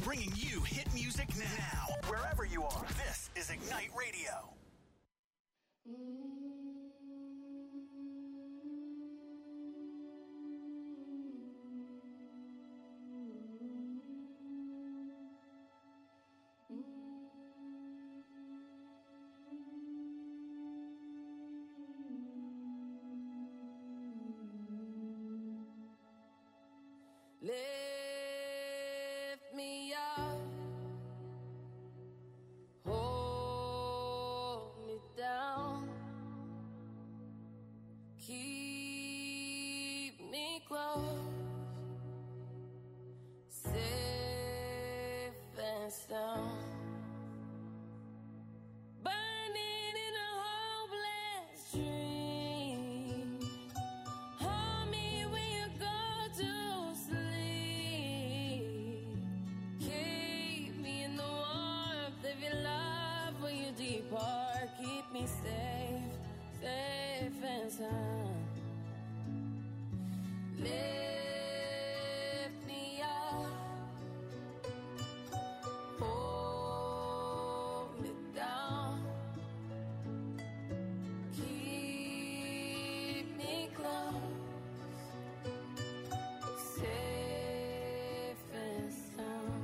bringing you hit music now. Wherever you are, this is Ignite Radio. Lift me up, hold me down, keep me close, safe and sound. Keep me safe, safe and sound. Lift me up, hold me down, keep me close, safe and sound.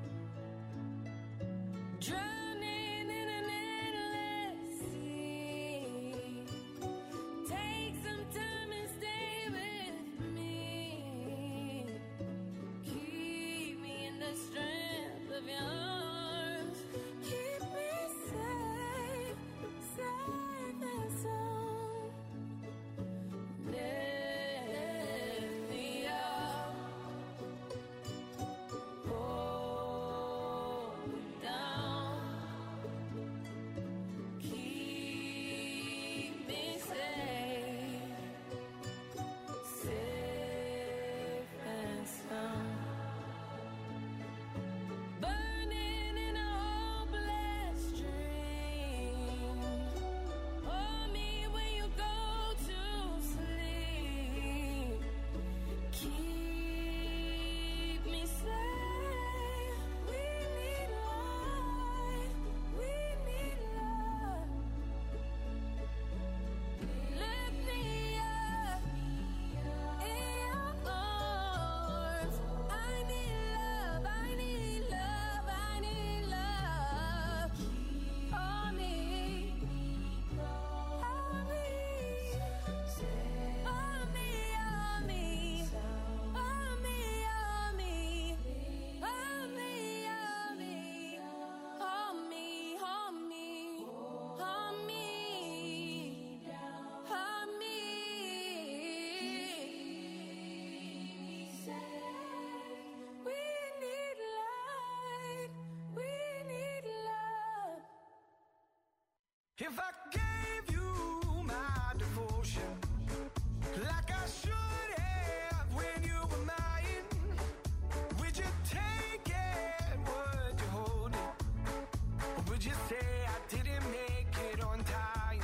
If I gave you my devotion, like I should have when you were mine, would you take it, would you hold it, or would you say I didn't make it on time?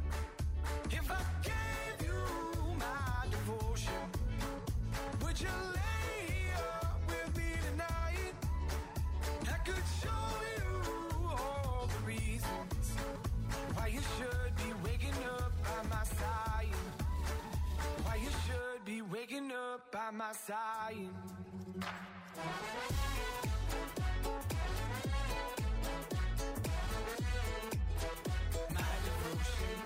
If I gave you my devotion, would you lay up with me tonight? I could show you all the reasons why you should be waking up by my side. Why you should be waking up by my side. My devotion.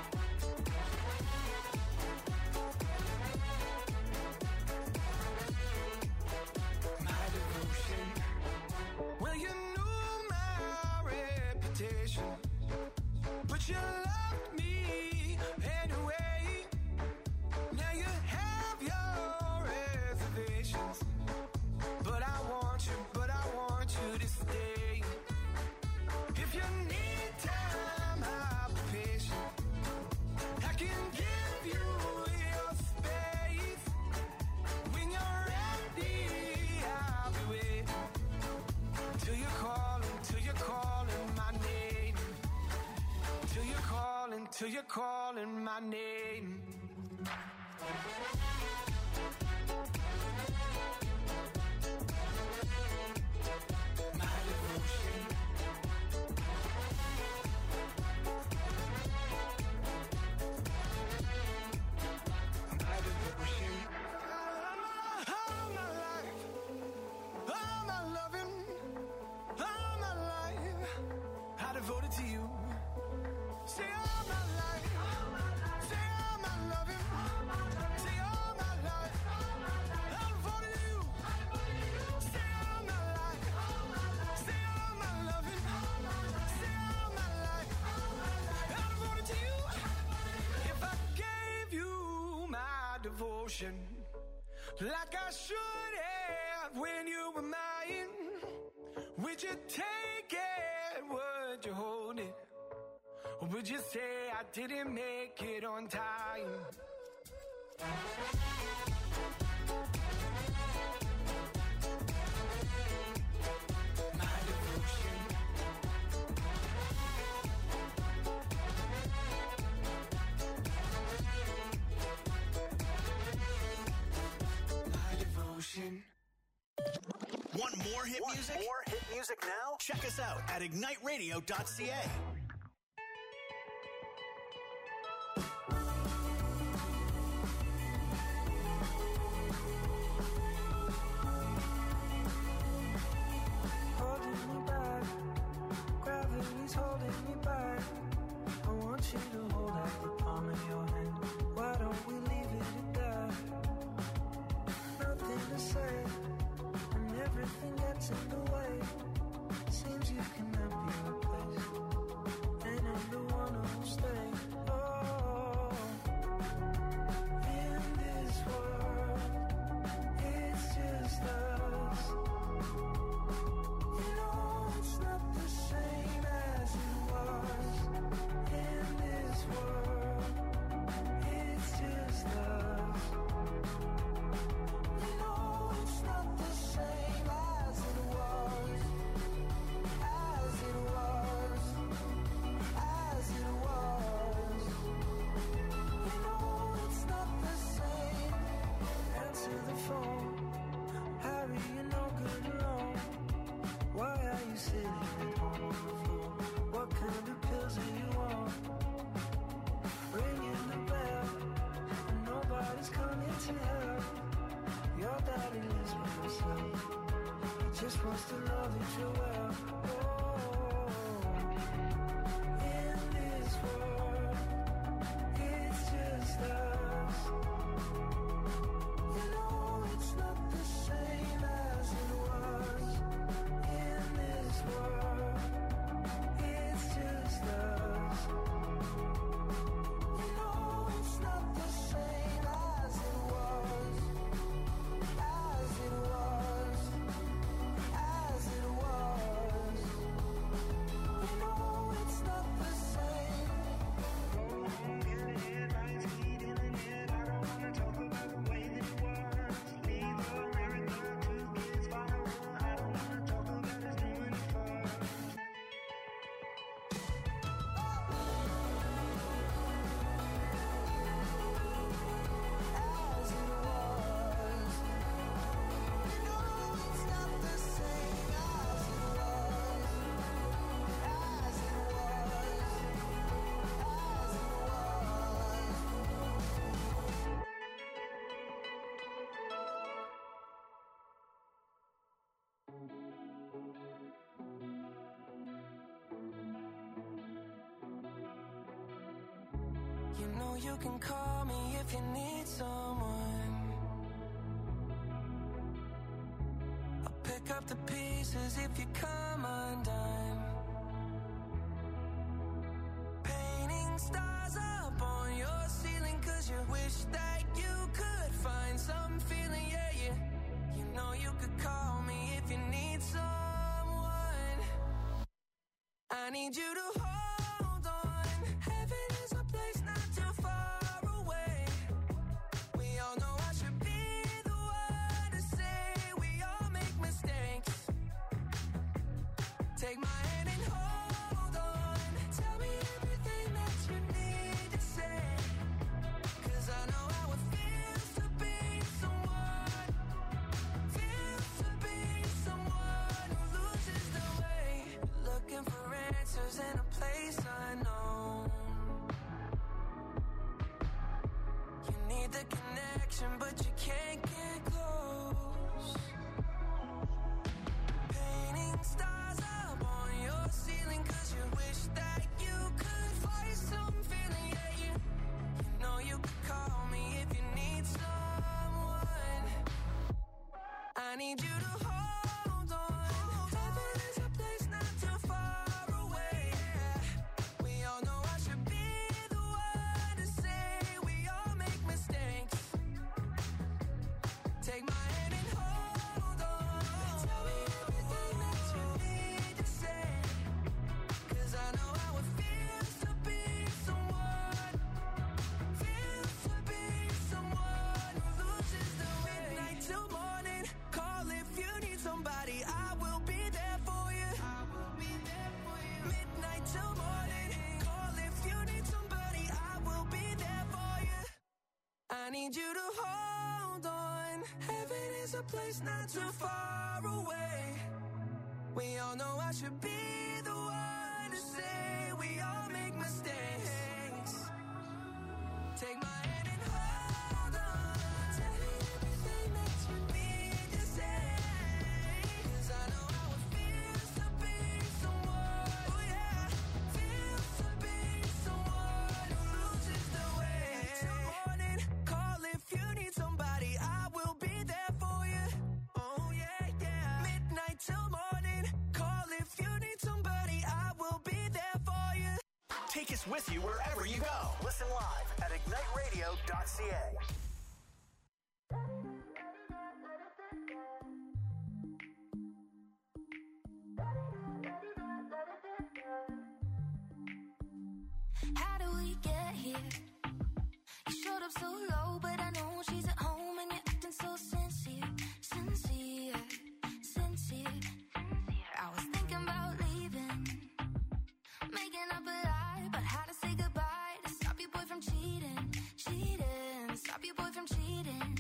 My devotion. Well, you knew my reputation, but you loved me anyway. Now you have your reservations, but I want you to stay. If you need time, I'll be patient. I can give you your space. When you're ready, I'll be waiting till you're calling my name. Till you're calling my name. devotion like I should have when you were mine. Would you take it? Would you hold it? Or would you say I didn't make it on time? My devotion. My devotion. Want more hit music? More hit music now? Check us out at igniteradio.ca. Holding me back, gravity's holding me back. I want you to hold out the palm of your hand. Why don't we leave it at that? Nothing to say, and everything gets in the way. Seems you cannot be replaced, and I'm the one who'll stay. Oh, in this world, it's just us. You know it's not the same as it was. In this world, it's just us. You know it's not the same as it was. As it was. As it was. You know it's not the same. Answer the phone. Harry, you're no good alone. Why are you sitting at home on the floor? What kind of pills are you on? Ringing the bell, and nobody's coming to help. Your daddy lives by himself. He just wants to know that you're well. Oh, in this world, it's just us. You know it's not the same as it was. In this world, it's just us. You know it's not the same as it was. As it was. As it was. You know it's not the same. Getting lights heating in it. I don't wanna talk about the way that it was. Leave America, 2 kids follow. I don't wanna talk about us doing it first. As it was. You know it's not the same as it was. As it was. As it was. You know you can call me if you need someone. I'll pick up the pieces if you come undone. Painting stars up on your ceiling 'cause you wish that you could find some feeling, yeah, yeah. You know you could call me if you need someone. I need you to hold on. Heaven is a place not too far away. We all know I should be the one to say we all make mistakes. Take my hand and hold on. Tell me everything that you need to say. 'Cause I know how it feels to be someone. Feels to be someone who loses the way. Looking for answers in a place need you to hold on. Heaven is a place not too far away. We all know I should be the one to say we all make mistakes. Take my hand and hold on. Tell me everything that you need to say. 'Cause I know how it feels to be someone, oh yeah, feels to be someone who loses the way. Till morning, call if you need somebody, I will be there for you. Oh yeah, yeah. Midnight till morning, call if you need somebody, I will be there for you. Take us with you wherever you go. Listen live at igniteradio.ca. How do we get here? You showed up so low, but I know she's at home and you're acting so sincere, sincere, sincere. I was thinking about leaving, making up a lie about how to say goodbye to stop your boy from cheating, cheating, stop your boy from cheating.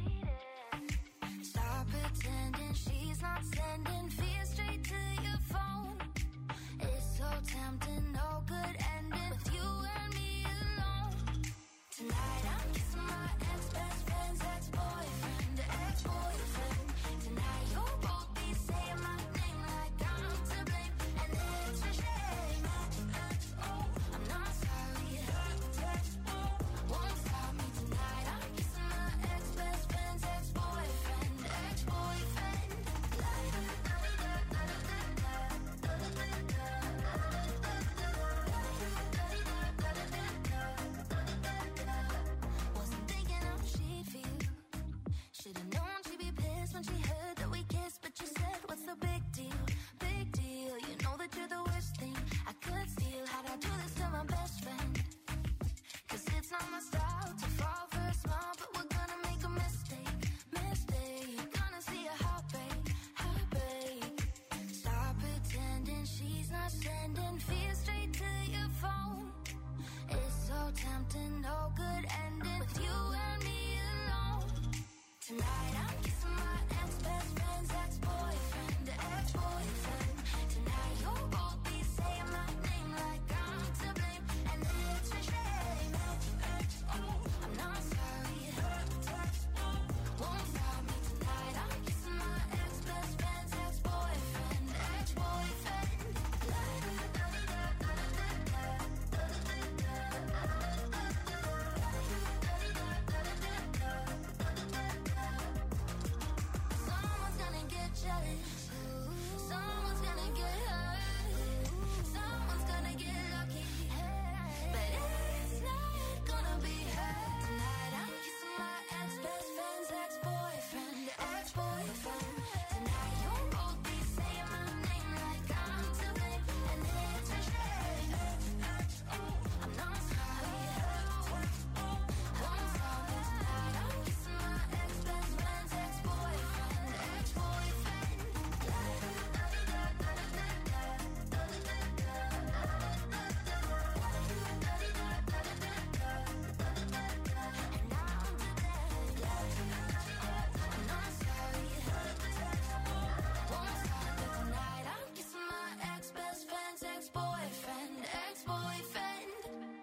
Stop pretending she's not sending fear straight to your phone. It's so tempting, no good ending with you and me alone. Tonight I'm kissing my ex-best friend's ex-boyfriend, ex-boyfriend. Tonight you'll both be saying my name like I'm to blame, and it's a shame. I'm not sorry, won't stop me tonight. I'm kissing my ex-best friend's ex-boyfriend, ex-boyfriend. Wasn't thinking how she'd feel. Should've known she'd be pissed when she heard that we kissed, but you said, what's the big deal? Big deal. You know that you're the worst thing I could steal. How'd I do this to my best friend? 'Cause it's not my style to fall for a smile, but we're gonna make a mistake, mistake. Gonna see a heartbreak, heartbreak. Stop pretending she's not sending fear straight to your phone. It's so tempting, no good ending with you and me alone. Tonight I'm kissing my ex-best friend's ex-boyfriend, ex-boyfriend. Tonight you'll both be saying my name like I'm to blame, and it's a shame. I'm not sorry, won't stop me tonight. I'm kissing my ex-best friend's ex-boyfriend, ex-boyfriend. Someone's gonna get jealous, someone's gonna get hurt, someone's gonna get lucky, but it's not gonna be her. Tonight I'm kissing my ex-best friend's ex-boyfriend, ex-boyfriend. Tonight you'll both be saying my name like I'm to blame, and it's a shame. I'm not sorry, won't stop me tonight. I'm kissing my ex-best friend's ex-boyfriend, ex-boyfriend. And now I'm to blame. I'm not sorry, won't stop me tonight. I'm kissing my ex-best friend's ex-boyfriend, ex-boyfriend.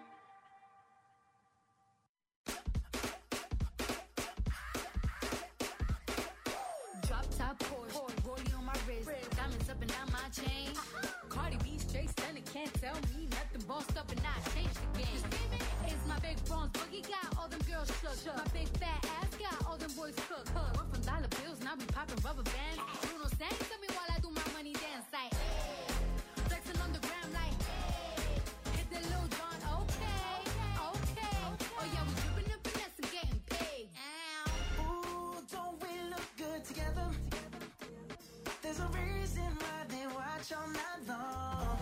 Drop top Porsche, rollie on my wrist, diamonds up and down my chain. Cardi B straight stunning, can't tell me nothing. Bossed up and I changed the game. It's my big bronze boogie, got all them girls shook. My big fat ass got all them boys cooked. We're from dollar bills, now we popping rubber bands. Bruno sang to me while I do my money dance like, flexing on the gram like, hit the Lil Jon, okay, okay. Oh yeah, we dripping and finesse and getting paid. Ooh, don't we look good together? There's a reason why they watch all night long.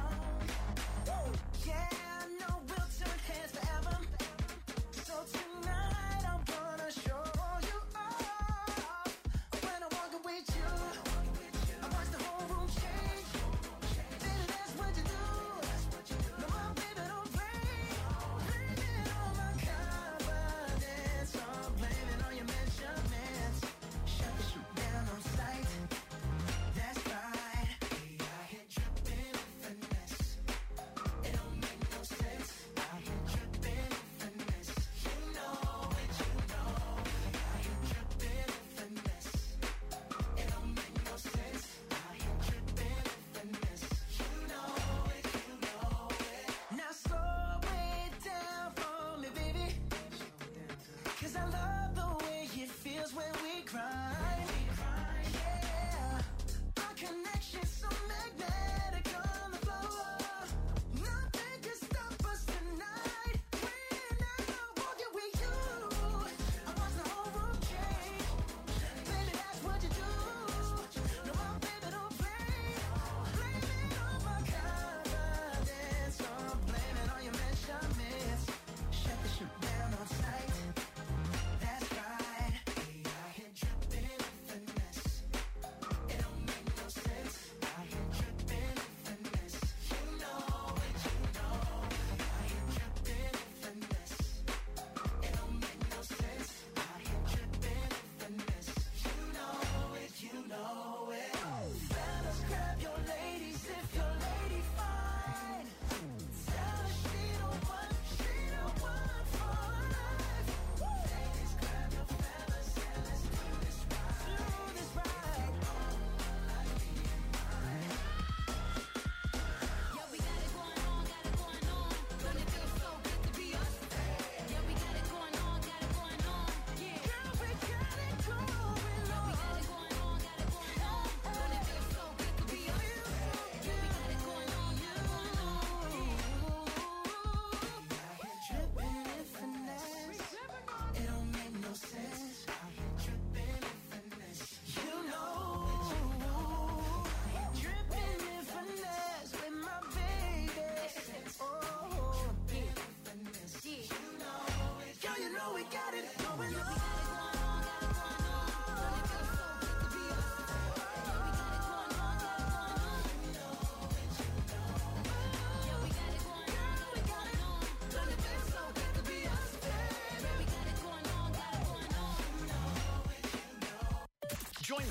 Yeah, I know we'll turn heads forever. So tonight I'm gonna show you off. When I walk with you, I watch the whole room change. Baby, that's what you do. No, my baby, don't play. Bring it on my confidence.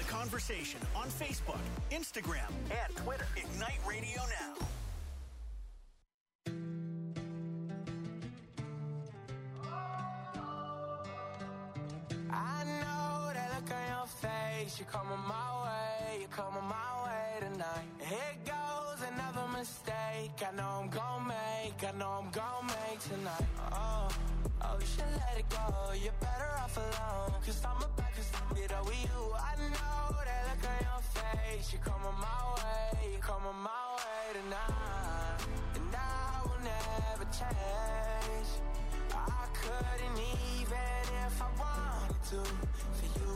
conversation on Facebook, Instagram, and Twitter. Ignite Radio Now. I know that look on your face. You're coming my way, you're coming my way tonight. Here goes another mistake. I know I'm gon' make, I know I'm gon' make tonight. Oh, you should let it go. You're better off alone. Cause I'm about to get up with you. I know that look on your face. You're coming my way, you're coming my way tonight. And I will never change. I couldn't even if I wanted to for you.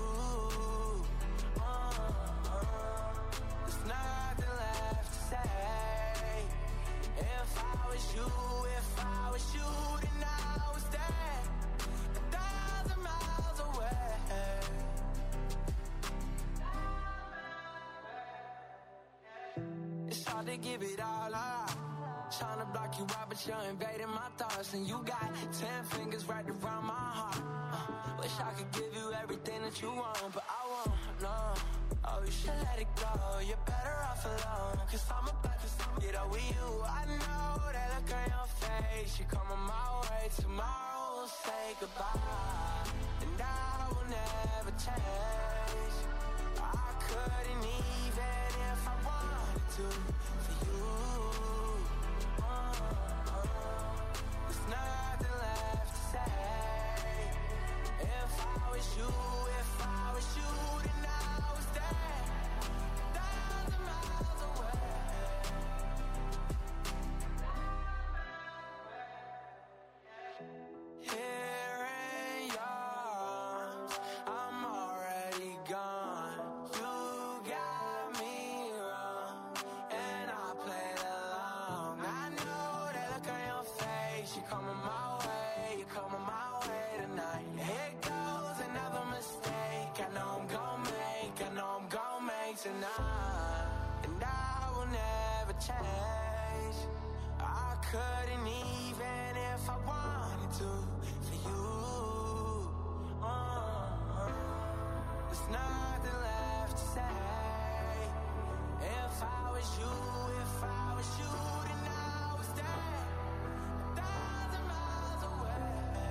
There's nothing left to say. If I was you, then I was there 1,000 miles away. It's hard to give it all up. Trying to block you out, but you're invading my thoughts. And you got 10 fingers right around my heart. Wish I could give you everything that you want, but I won't, no. Oh, you should let it go. You're better off alone. Cause I'm about to get up with you. I know that look on your face. You're coming my way. Tomorrow we'll say goodbye. And I will never change. I couldn't even if I wanted to for you. There's nothing left to say. If I was you, then I was there 1,000 miles away. Here in yours, I'm already gone. You got me wrong, and I played along. I know that look on your face. You're coming my way, you're coming my way tonight. Here goes another mistake. I know I'm gon' make tonight. And I will never change. I couldn't even if I wanted to for you. There's nothing left to say. If I was you, then I was there 1,000 miles away.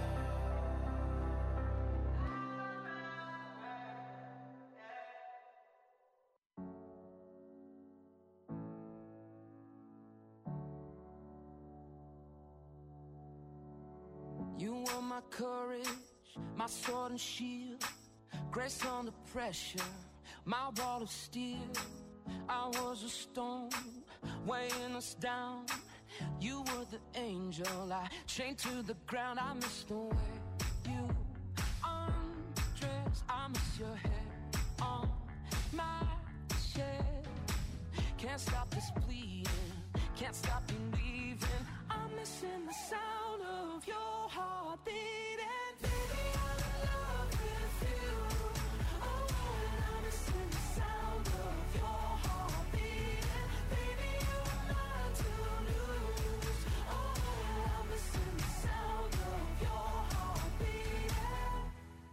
You were my courage, my sword and shield, grace under pressure, my wall of steel. I was a stone, weighing us down. You were the angel, I chained to the ground. I miss the way you undress. I miss your hair on my chest. Can't stop this bleeding, can't stop believing. I'm missing the sound of your heart beating. Baby, I'm in love with you. Oh, and I'm missing the sound of your heart beating. Baby, you are mine to lose. Oh, and I'm missing the sound of your heart beating.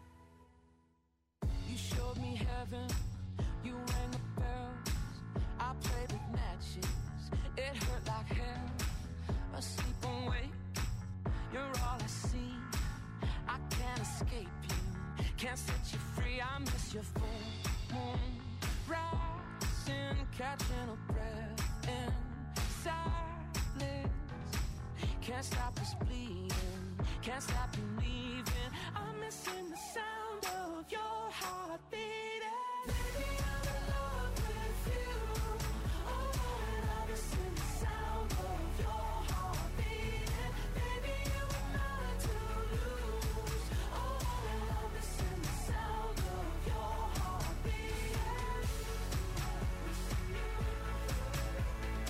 You showed me heaven, you rang the bells. I played with matches, it hurt like hell. Asleep awake, you're all I see. I can't escape you, can't set you free. I miss your full moon rising, catching a breath in silence. Can't stop this bleeding, can't stop believing. I'm missing the sound of your heart beating. Baby, I'm in love with you. Oh, and I'm missing the sound of your heart beating. Baby, you are mine to lose. Oh, and I'm missing the sound of your heart beating.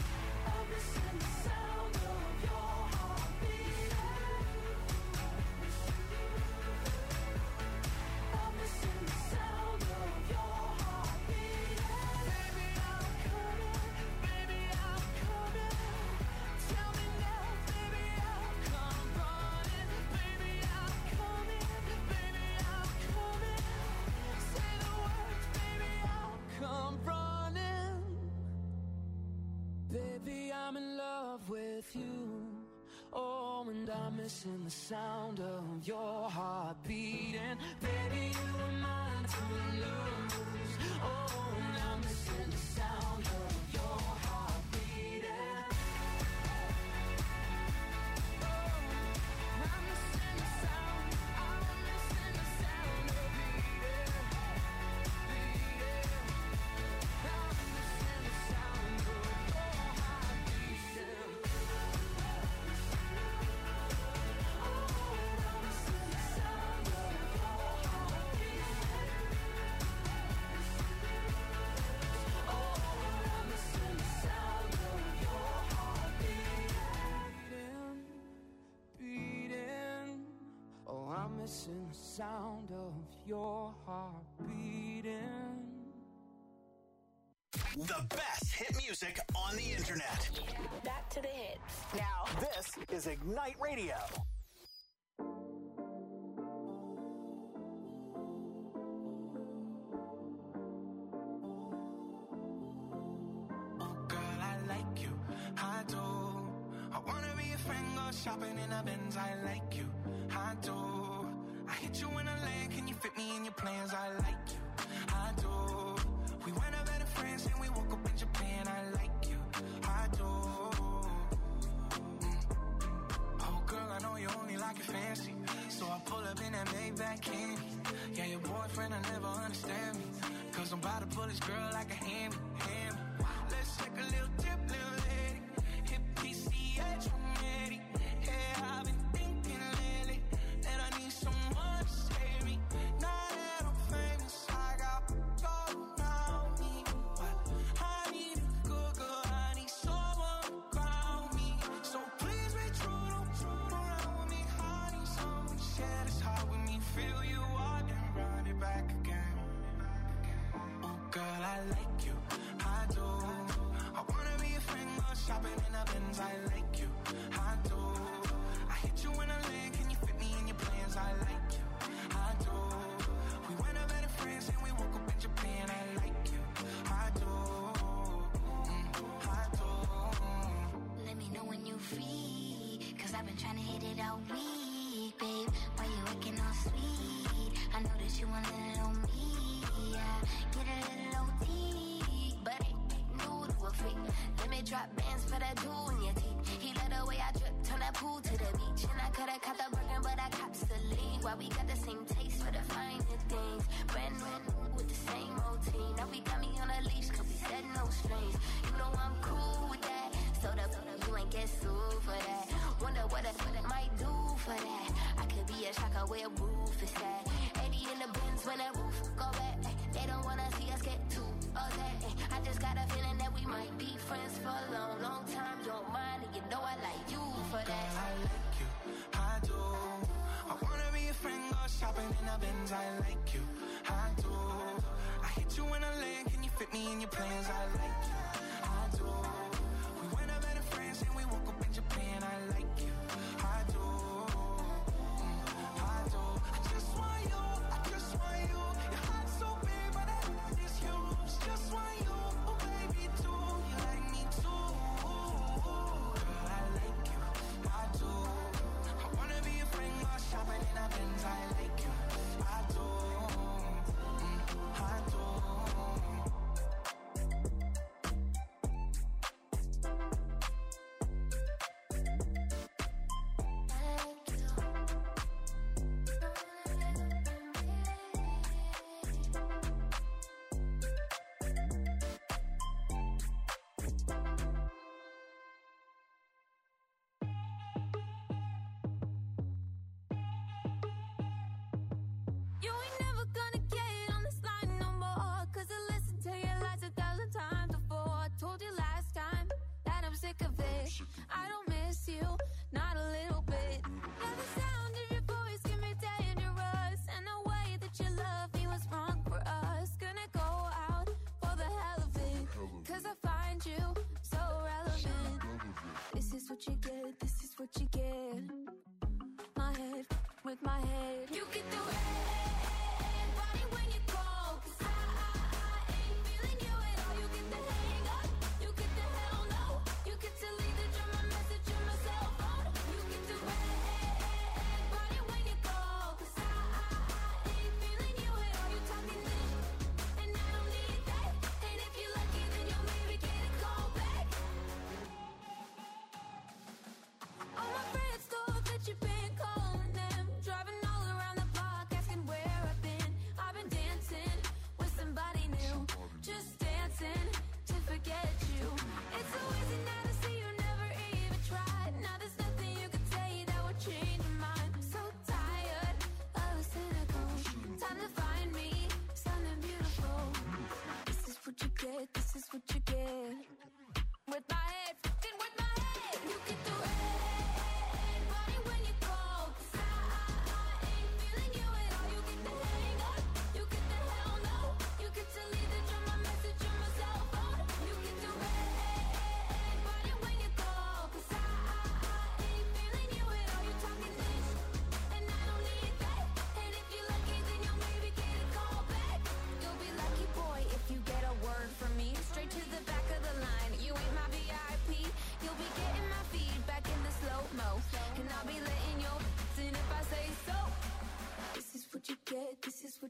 I'm missing the sound of your heart beating. with you. Oh, and I'm missing the sound of your heart beating. Baby, you were mine to lose. Oh, and I'm missing the sound of your heart beating. Oh, I'm missing the sound. I'm missing the sound of beating. I'm missing the sound of your heart beating. Missing the sound of your heart beating. The best hit music on the internet. Back to the hits. Now, This is Ignite Radio. Oh, girl, I like you. I do. I wanna be a friend, go shopping in a Benz. I like you. I do. I hit you in a lane, can you fit me in your plans? I like you, I do. We went up better friends and we woke up in Japan. I like you, I do. Oh girl, I know you only like it fancy, so I pull up in that Maybach candy. Yeah, your boyfriend will never understand me, cause I'm about to pull this girl like a hammy. Let's take a little dip, little lady. Hit PCH from Eddie. Yeah, I've been thinking lately that I need someone to save me. Now that I'm famous, I got gold around me. But I need a good girl, I need someone to ground me. So please be true, don't around with me. I need someone to share this heart with me. Feel you out and run it back again. Oh girl, I like you, I do. I wanna be a friend, go shopping in a Benz. I like you, I do. I hit you in a lane, can you fit me in your plans? I like you, I do. We went up better friends and we woke up in Japan. I like you, I do. I do. Let me know when you free, cause I've been trying to hit it all week, babe. Why you acting all sweet? I know that you want a little me, yeah. Get a little OT, but ain't new to a freak. Let me drop bands for that jewel in your teeth. He let the way I drip, turn that pool to the beach. And I could've caught the Birkin, but I cops the lead. Why we got the same taste for the finer things. Brand new with the same routine. Now we got me on a leash, cause we said no strings. You know I'm cool with that, so you ain't get sued for that. Wonder what I might do for that. I could be a shocker where a roof is at. 80 in the bins when that roof go back. They don't wanna see us get too upset. I just got a feeling that we might be friends for a long, long time. You don't mind, and you know I like you for that. Girl, I like you, I do. I wanna be a friend, go shopping in a Benz. I like you, I do. I hit you in a lane, can you fit me in your plans? I like you, I do. We went up better friends and we woke up in Japan. I like you, I do. I do. I just want you, I just want you. Your heart's so big, but I is huge. Just want you, oh baby, too. You like me too. Girl, I like you, I do. I wanna be a friend, go shopping in a Benz. I like you, I do. I do.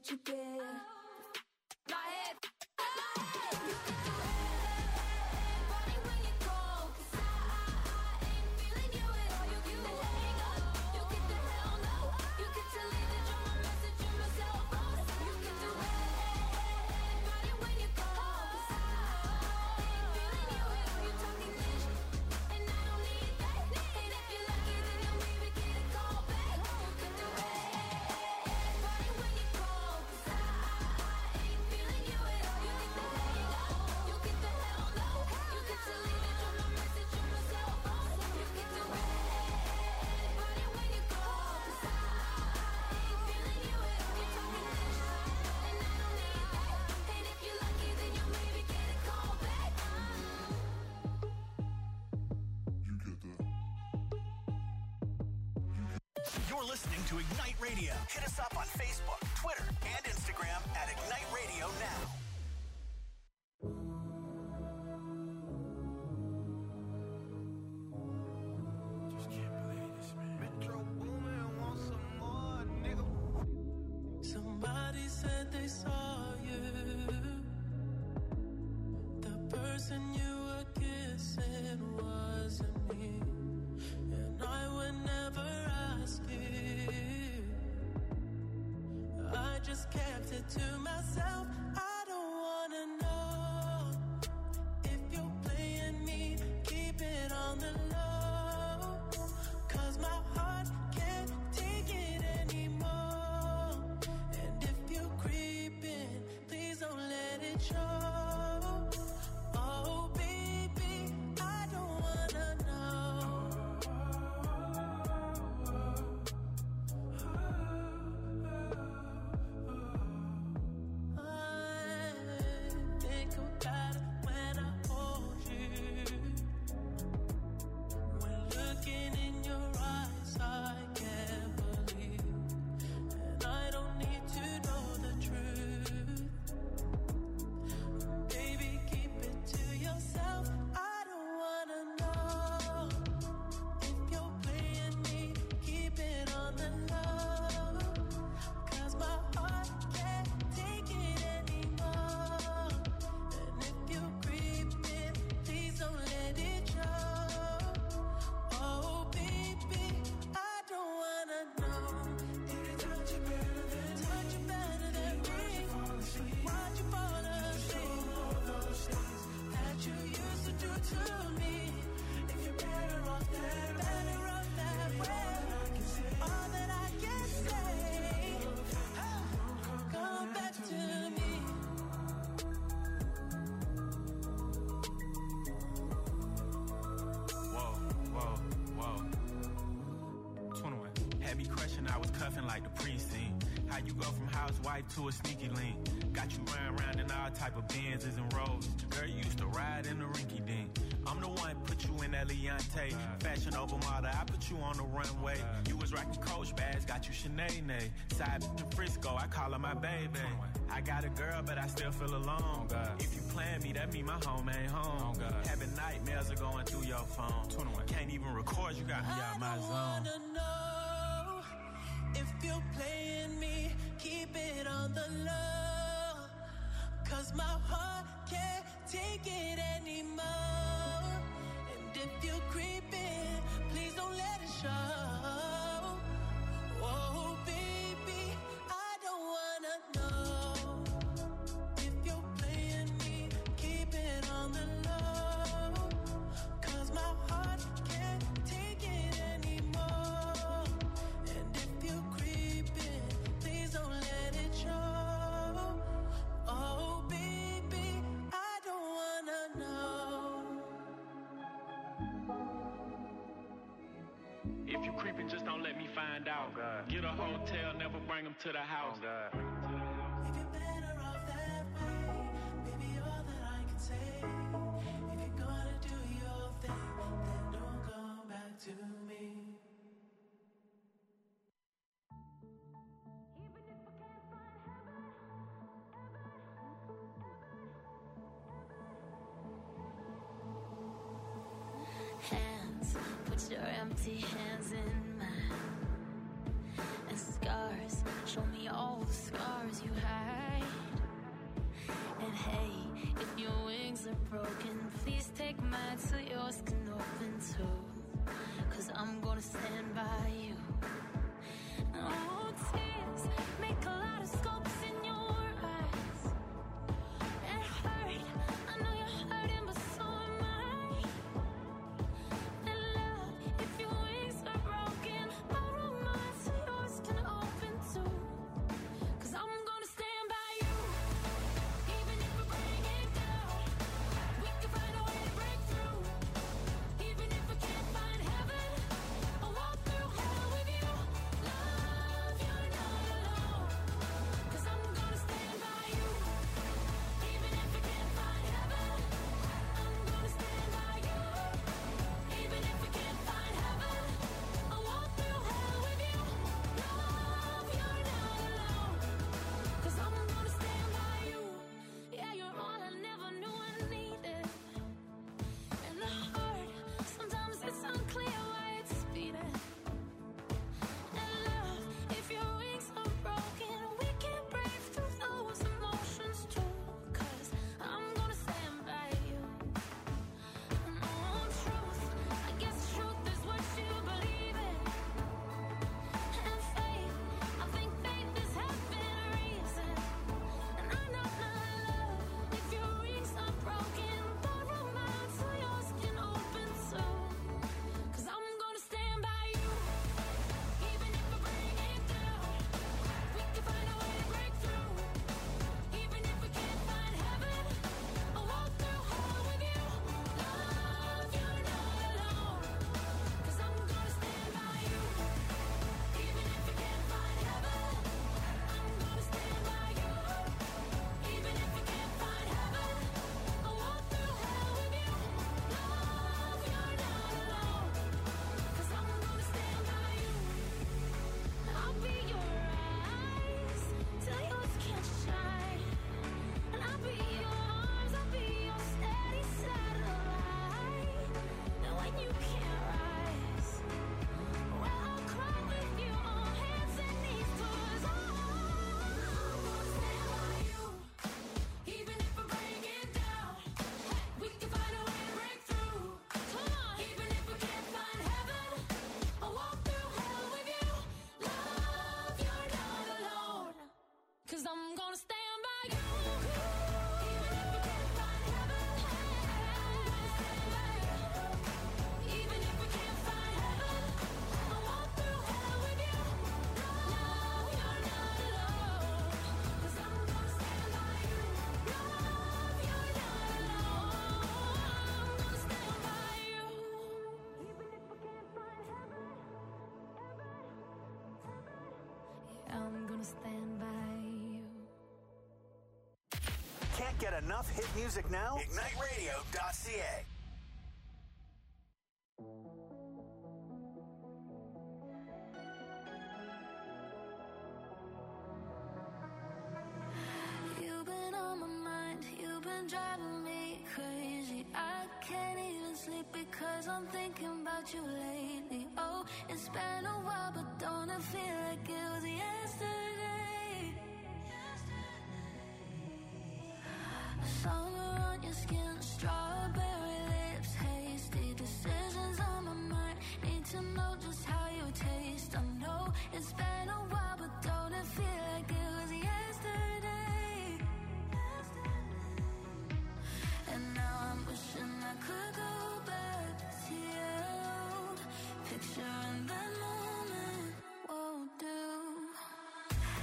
what you get. My head. You can do everybody when you go. 'Cause I ain't feeling you at all. You get the hang up. You get the hell no. You get to leave the drama message in my cell phone. You can do everybody when you go. 'Cause I ain't feeling you at all. You talking this, and I don't need that. And if you're lucky, then you'll maybe get a call back. You can do everybody when you go. 'Cause I ain't feeling you at all. You get the hang up. You get the hell no. You get to leave the drama message in my cell phone. You can do everybody when you go. 'Cause I ain't feeling you at all. You talking this, and I don't need that. And if you're lucky, then you'll maybe get a call back. You're listening to Ignite Radio. Hit us up on Facebook, Twitter, and Instagram at Ignite Radio Now. Just can't believe this, man. Metro Boomin want some more, nigga. Somebody said they saw you. The person you were kissing wasn't me. And I would never ask you. I just kept it to myself. I don't wanna know if you're playing me. Keep it on the low. 'Cause my heart can't take it anymore. And if you're creeping, please don't let it show. Oh, baby, I don't wanna know. I think about it when I hold you. When looking in your eyes, I can't believe. And I don't need to know the truth. Baby, keep it to yourself. I don't wanna know if you're playing me. Keep it on the low. 'Cause my heart can't take it anymore. And if you're creeping, please don't let it show. Oh, baby, I don't wanna know. Did it touch you better than me? Why'd you fall asleep? All those things that you used to do to me. If you're better off that way, all that I can say, come back to me. Whoa. 21. Had me crushing, I was cuffing like the precinct. How you go from housewife to a sneaky link? Got you round in all type of Benzes and Rolls. Girl, you used to ride in the rinky dink. I'm the one put you in that Leontay. Fashion over model, I put you on the runway. You was rocking Coach bags, got you Sinead. Side in Frisco, I call her my baby. I got a girl, but I still feel alone. If you plan me, that mean my home ain't home. Having nightmares are going through your phone. Can't even record, you got me out my zone. I don't wanna know if you're playing me. Keep it on the low. 'Cause my heart can't take it anymore. And if you're creeping, please don't let it show. Oh, baby, I don't wanna know if you're playing me. Keep it on the low. 'Cause my heart can't take it anymore. And if you're creeping, please don't let it show. Oh, baby, I don't wanna know. If you creeping, just don't let me find out. Get a hotel, never bring them to the house. If you're better off that way, baby, all that I can say. If you're gonna do your thing, then don't come back to me. Hands, put your empty hands in mine and scars. Show me all the scars you hide. And hey, if your wings are broken, please take mine so yours can open too. 'Cause I'm gonna stand by you. Oh, tears make a lot of scopes in your eyes. It hurt, I know you're hurting, but so am I. And love, if your wings are broken, borrow mine so yours can open too. 'Cause I'm gonna stand by you, even if we bring it down. We can find a way to break through, even if we can't find heaven. I'll walk through hell with you. Love, you're not alone. 'Cause I'm gonna stand by you, even if we can't find heaven. I'm gonna stand by you, even if we can't find heaven. I'll walk through hell with you. Love, you're not alone. 'Cause I'm gonna stand by you. Yeah, you're all I never knew I needed. And the heart, sometimes it's unclear why it's beating. And love, if your wings are broken, we can break through those emotions too. 'Cause I'm gonna stand by you. And oh, truth, I guess truth is what you believe in. And faith, I think faith is having a reason. And I know my love, if your wings are broken, borrow mine so yours can open too. 'Cause I'm gonna stand by you, even if we bring it down. We can find a way to break through, even if we can't find heaven. I'll walk through hell with you. Love, you're not alone. 'Cause I'm gonna stand by you, even if we can't find heaven. I'm gonna stand by you, even if we can't find heaven. I'll walk through hell with you. Love, you're not alone. 'Cause I'm gonna stand by you. I'll be your eyes till yours can't shine. And I'll be your arms, I'll be your steady satellite. And when you can't rise, well, I'll cry with you on hands and knees. 'Cause I'm gonna stand by you, even if we break it down. We can find a way to break through. Come on, even if we can't find heaven. I'll walk through hell with you. Love, you're not alone. 'Cause I'm gonna stand by you, even if we can't find heaven. Even if we can't find heaven, I'll walk through hell with you. Love, you're not alone. 'Cause I'm gonna stand by you. Love, you're not alone. I'm gonna stand by you, even if we can't find heaven. Yeah, I'm gonna stand by you. Can't get enough hit music now? IgniteRadio.ca. You've been on my mind, you've been driving me crazy. I can't even sleep because I'm thinking about you lately. Oh, it's been a while, but don't it feel like it was yesterday? Summer on your skin, strawberry lips, hasty decisions on my mind. Need to know just how you taste. I know it's been a while, but don't it feel like it was yesterday? And now I'm wishing I could go back to you. Picturing that moment won't do.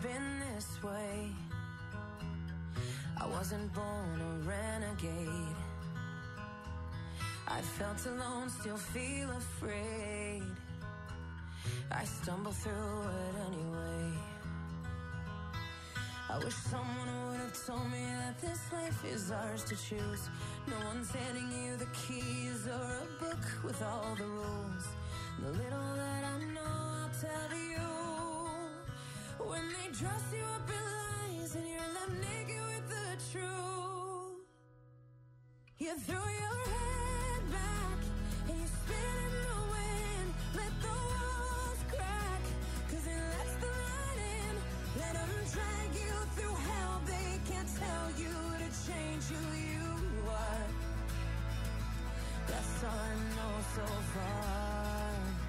been this way. I wasn't born a renegade. I felt alone, still feel afraid. I stumble through it anyway. I wish someone would have told me that this life is ours to choose. No one's handing you the keys or a book with all the rules. The little that I know, I'll tell you. When they dress you up in lies and you're left naked with the truth, you throw your head back and you spin in the wind. Let the walls crack, 'cause it lets the light in. Let them drag you through hell. They can't tell you to change who you are. That's all I know so far.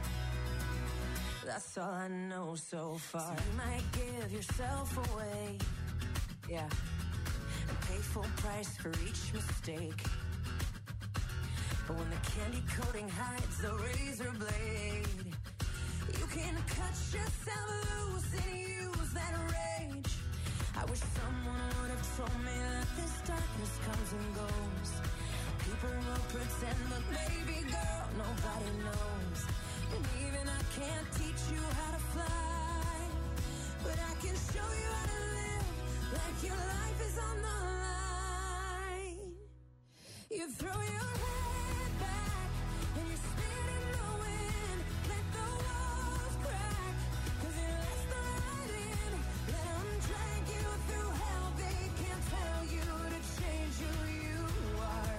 That's all I know so far. So you might give yourself away, yeah, and pay full price for each mistake. But when the candy coating hides the razor blade, you can cut yourself loose and use that rage. I wish someone would have told me that this darkness comes and goes. People will pretend, but baby girl, nobody knows. And even I can't teach you how to fly, but I can show you how to live like your life is on the line. You throw your head back and you spin in the wind. Let the walls crack, 'cause it lets the light in. Let them drag you through hell. They can't tell you to change who you are.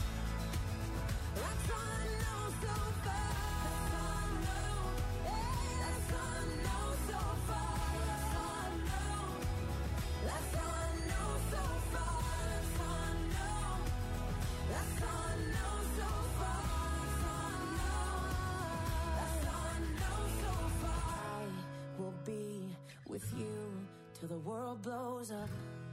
That's all I know so far. That's all I know. That's all I know so far. That's all I know. That's all I know so far. That's all I know. That's all I know so far. That's all I know. That's all I know so far. I will be with you till the world blows up.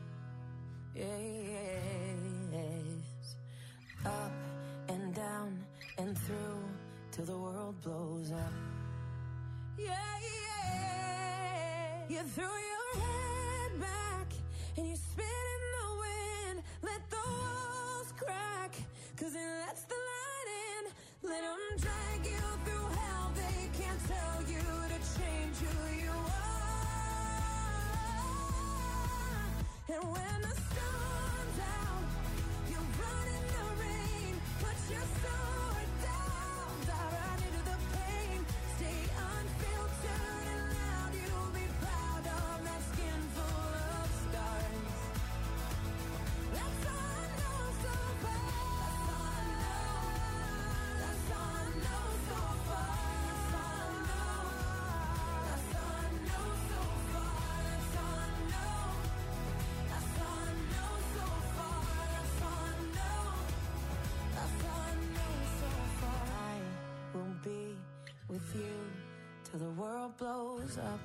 Yes. Up and down and through till the world blows up. Yeah, yeah. You throw your head back and you spin in the wind. Let the walls crack, 'cause it lets the light in. Let them drag you through hell. They can't tell you to change who you are. And when the sun's out, you run in the rain. Put your sword down, dive right into the pain. Stay unfiltered and loud. You'll be proud of that skin full of scars. That's all I know so far. That's all I know. That's all I know so far. That's all I know. That's all I know so far. That's all I know. That's all I know so far. That's all I know. That's all I know so far. I will be with you till the world blows up.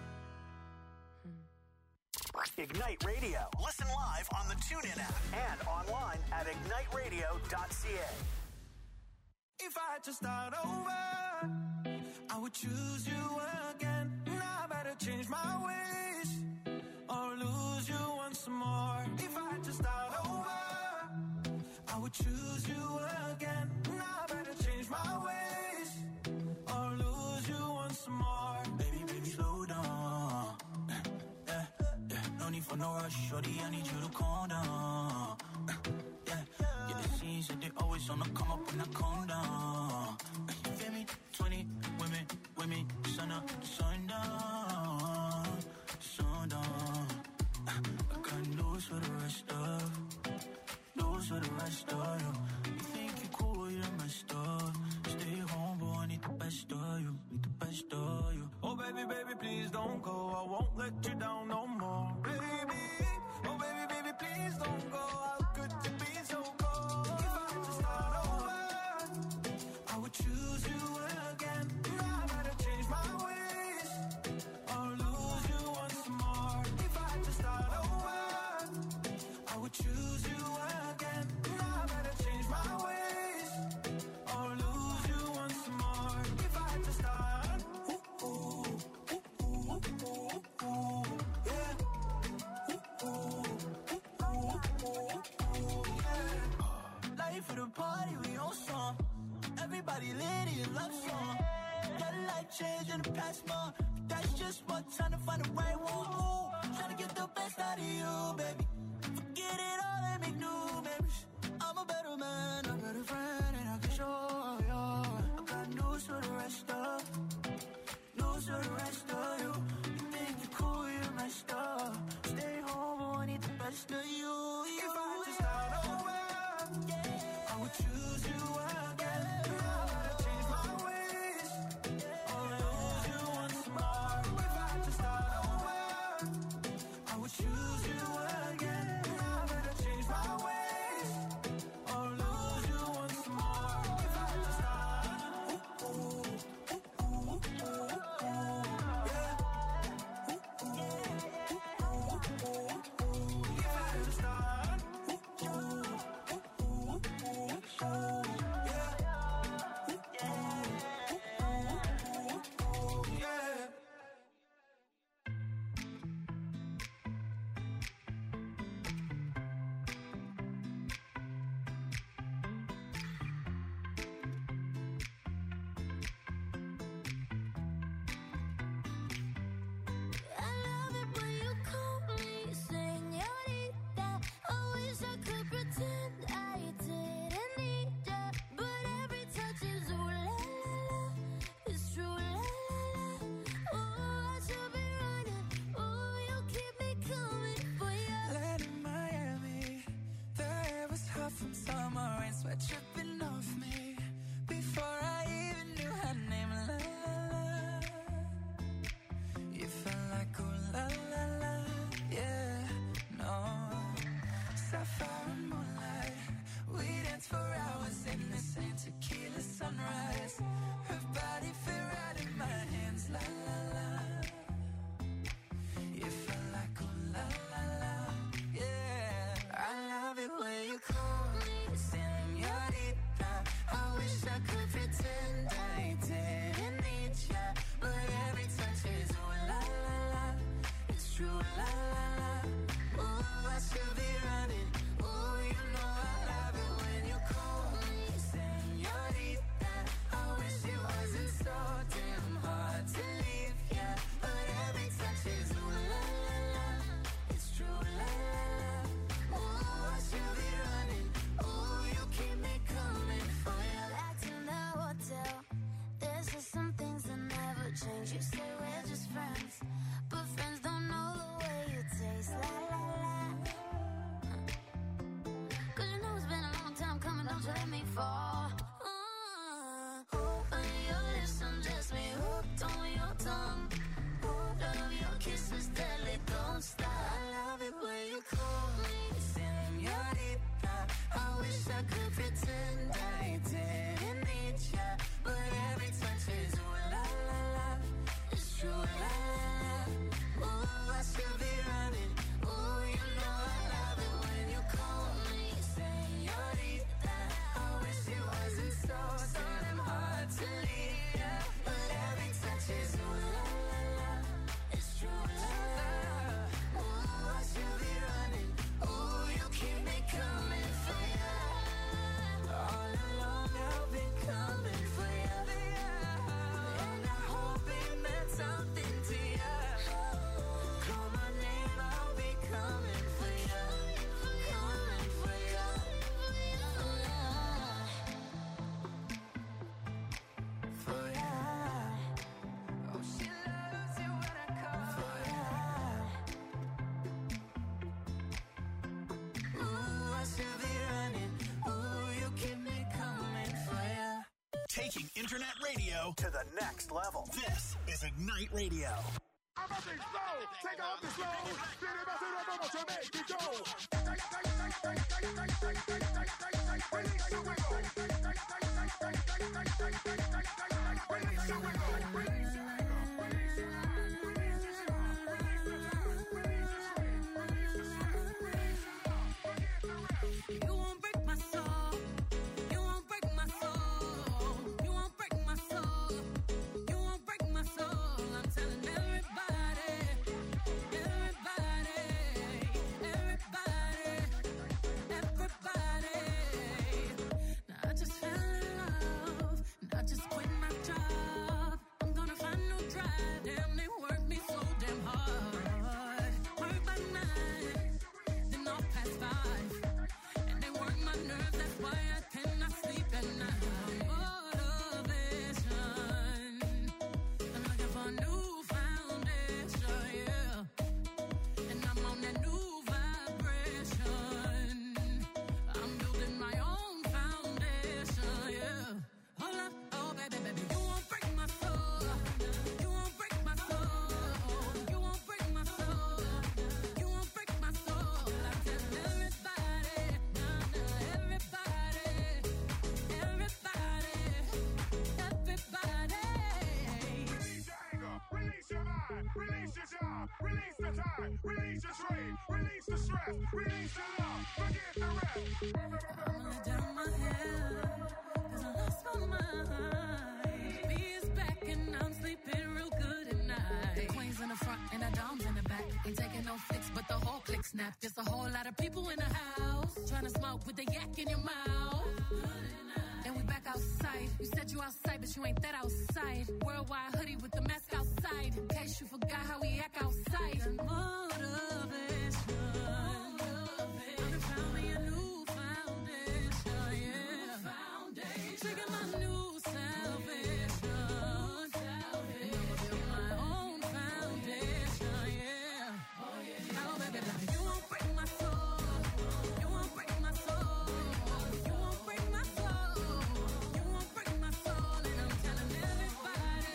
Ignite Radio. Listen live on the TuneIn app and online at igniteradio.ca. If I had to start over, I would choose you again. Now I better change my ways or lose you once more. If I had to start over, I would choose you again. Now I better change my ways or lose you once more. Baby, baby, slow down. Yeah, yeah. No need for no rush, shorty, I need you to calm down. Yeah, yeah, the scenes that they always on the come up when I calm down. You feel me? 20 women, sun up, sundown, sundown. I got news for the rest of you. You think you cool, you're messed up. Stay home, boy, I need the best of you, Oh, baby, baby, please don't go. I won't let you down no more, baby. Oh, baby, baby, please don't go. How could you be so cold? If I had to start over, I would choose you again. Now I better change my ways or lose you once more. If I had to start over, I would choose you again. Now I better change my ways or lose you once more. If I had to start, yeah. in the past more. But that's just what trying to find the right one. Ooh, trying to get the best out of you, baby. Forget it all and make new memories. I'm a better man, a better friend, and I can show you. I got news for the rest of, news for the rest of you. You think you're cool, you're messed up. Stay home, I need the best of you. If I had to start over, I would choose you again. I gotta change my ways, I'll lose you once more. If I had to start over, I would choose you again. I better change my ways, I'll lose you once more. If I had to start, I love it when you call me señorita. I wish I could pretend I didn't need ya, but every touch is ooh la la la. It's true la la la. Oh, I should be running. Oh, you keep me coming for ya. Land in Miami, the air was hot from summer rain, sweat dripping off me before I even knew her name. La la la, you felt like ooh la la la, yeah, no. Sapphire and moonlight, we danced for hours in the same tequila sunrise. Her body fit right in my hands, la la la. You felt like ooh la la la, yeah. I love it when you call me señorita. I wish I could pretend I didn't need ya, but every touch is ooh la la la. It's true la la la. Ooh, I should be running. Ooh, you know I love it when you call me señorita. I wish it wasn't so damn hard to leave ya, but every touch is ooh la la la. It's true la la la. Ooh, I should be running. Ooh, you keep me coming for ya. Back to the hotel. There's just some things that never change. You say we're just friends, but friends don't know the way you taste. La la la. 'Cause you know it's been a long time coming. Don't you let me fall. On your lips, undress me. Hooked on your tongue. Love your kisses, deadly. Don't stop. I love it when you call me señorita. I wish I could pretend I didn't need ya, but every touch is ooh la la la. It's true la la la. Ooh, I should be running. Ooh, you know I love it when you call me señorita. I wish it wasn't so damn hard to leave ya, but every touch is ooh la la la. It's true la la la. Ooh, I should be running. Ooh, you keep me coming for ya. All along I've been coming for ya, and I hope it meant something to ya. Call my name, I'll be coming for ya, coming for ya. For ya. Oh, she loves it when I call for ya. Ooh, I should be running. Ooh, you keep me coming for ya. Taking internet radio to the next level. This is Ignite Radio. Take off the slow. Vamos to make it go. Release the wiggle. Release the You won't break my soul. You won't break my soul. You won't break my soul. You won't break my soul. I'm telling everybody, everybody, everybody, everybody. Now I just fell in love. And I just quit my job. I'm gonna find new release your job, release the time, release your trade, release the stress, release your love, forget the rest. I'ma let down my hair, 'cause I lost my mind. B is back and I'm sleeping real good at night. The queen's in the front and the dom's in the back. Ain't taking no flicks, but the whole click snap. There's a whole lot of people in the house trying to smoke with the yak in your mouth. And we back outside. You said you outside, but you ain't that outside. Worldwide hoodie with the mask outside. In case you forgot how we act outside. Motivation. I found me a new foundation, yeah. Trigger my new salvation. And I'ma build my own foundation, yeah. Now, baby, like, you won't break my soul. You won't break my soul. You won't break my soul. You won't break my soul. And I'm telling everybody,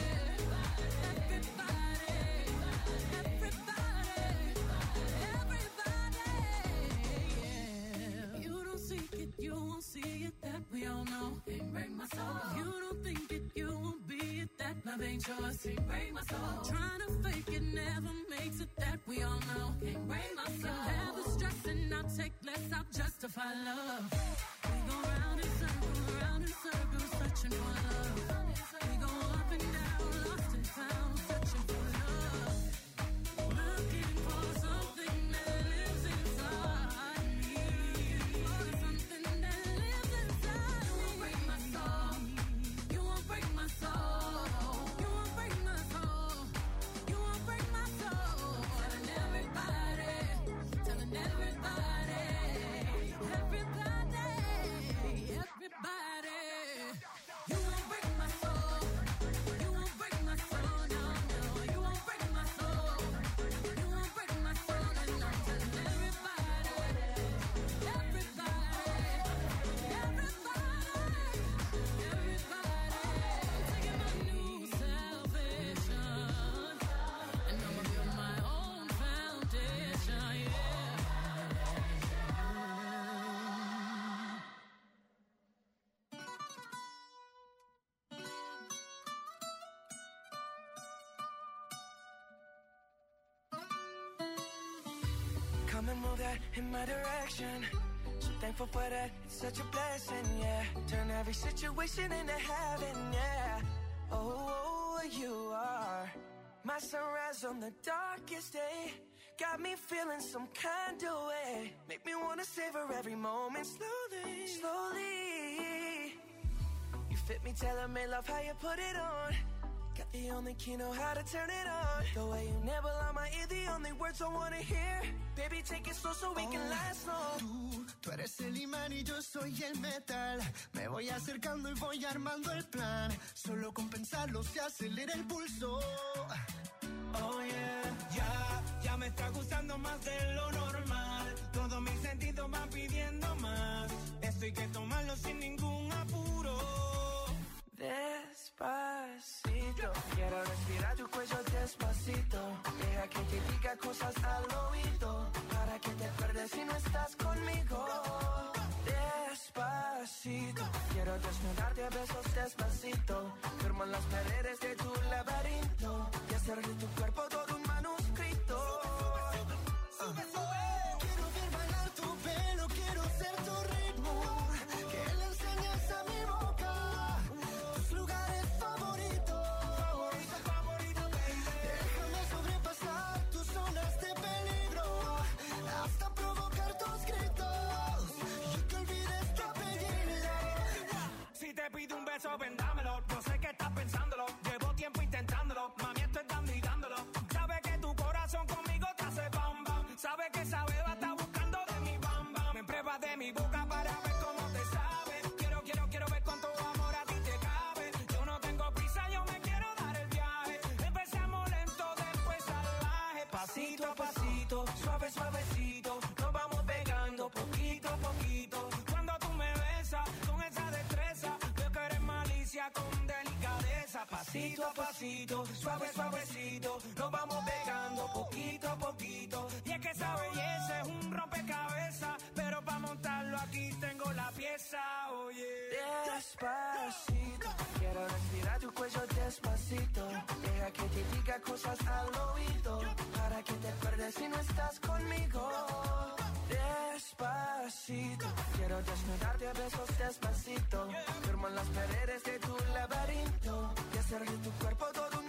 yeah. You don't seek it, you won't see it, that we all know. Can't break my soul. You don't think it, you won't be it, that love ain't yours. Can't break my soul. Trying to fake it never makes it, that we all know. Can't break my soul. Never stressing, I'll take less, I'll justify love. We go round in circles, searching for love. We go up and down, lost and found, searching for love. Looking for something that lives inside me. For something that lives inside me. You won't break my soul. You won't break my soul. You won't break my soul. You won't break my soul. Telling everybody, telling everybody, everybody, everybody. You won't break my soul. You won't break my soul. No, no. You won't break my soul. You won't break my soul. And I'm telling everybody, everybody, everybody, I'm taking my new salvation, and I'ma build my own foundation, yeah. Come and move that in my direction. So thankful for that, it's such a blessing, yeah. Turn every situation into heaven, yeah. Oh, you are my sunrise on the darkest day. Got me feeling some kind of way. Make me wanna savor every moment slowly, slowly. You fit me, telling me love how you put it on. Got the only key, know how to turn it on. The way you never lie my ear, the only words I wanna hear. Baby, take it slow so we can last long. Tú eres el imán y yo soy el metal. Me voy acercando y voy armando el plan. Solo con pensarlo se acelera el pulso. Oh yeah. Ya me está gustando más de lo normal. Todos mis sentidos van pidiendo más. Esto hay que tomarlo sin ningún apuro. Despacito, quiero respirar tu cuello despacito. Deja que te diga cosas al oído, para que te acuerdes si no estás conmigo. Despacito, quiero desnudarte a besos despacito. Firmo en las paredes de tu laberinto y hacer de tu cuerpo todo un manuscrito. Quiero ver bailar tu pelo, quiero ser tu ritmo. Que le enseñes a mi boca tus lugares favoritos. Déjame sobrepasar tus zonas de peligro, hasta provocar tus gritos y que olvides tu apellido. Si te pido un beso, ven dámelo. Yo sé que estás pensándolo. Llevo tiempo intentándolo. Mami, estoy dando y dándolo. Sabe que tu corazón conmigo te hace bam bam. Sabe que esa beba está buscando de mi bam bam. Me pruebas de mi boca para ver cómo te sabe. Quiero ver cuánto amor a ti te cabe. Yo no tengo prisa, yo me quiero dar el viaje. Empezamos lento, después salvaje. Pasito a pasito, suave suavecito. Nos vamos pegando poquito a poquito. Cuando tú me besas con esa destreza, veo que eres malicia con delicadeza. Pasito a pasito, suave suavecito. Nos vamos pegando poquito a poquito. Y es que esa belleza es un rompecabezas, pero para montarlo aquí tengo la pieza, oye. Despacito, quiero respirar tu cuello despacito. Deja Deja que te diga cosas al oído, para que te pierdas si no estás conmigo. Despacito, quiero desnudarte a besos despacito. Firmo en las paredes de tu laberinto y hacer de tu cuerpo todo